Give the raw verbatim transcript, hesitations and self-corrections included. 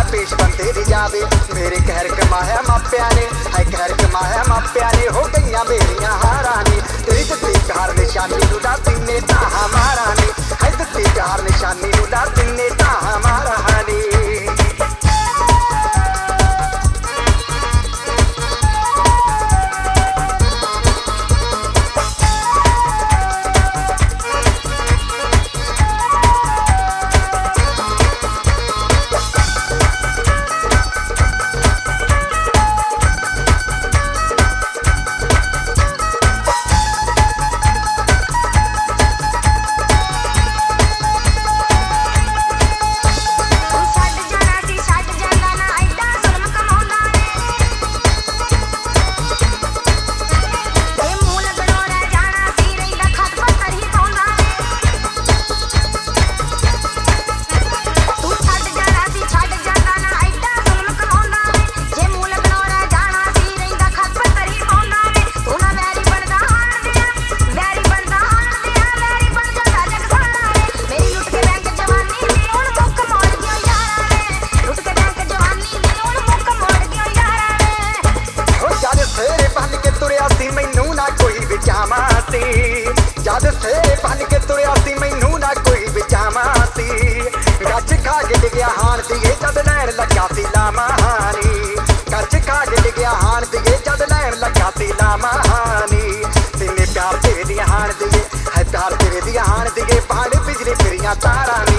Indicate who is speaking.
Speaker 1: पेश बंदे दी जावे। मेरे कहर कमाया मापिया ने, है कहर कमाया मापिया ने, हो गईयां मेरियां हारां नी। तेरी दित्ती प्यार निशानी नूं दा तिन्ने ताहां मारां नी, है दित्ती प्यार निशानी नूं दा तिन्ने ताहां मारां नी। जद सेरे बन के तुरिया सी मैनू ना कोई बिचावा सी। गज खा के डिगया हाण दिए जद लैन लगा सी लामानी। गज खा के डिगया हाण दिए जद लैन लगा सी लामानी। तिन्ने प्यार तेरे दिया हाण दिए, है प्यार तेरे दिया हाण दिए, पानी बिजली फिरियां तारां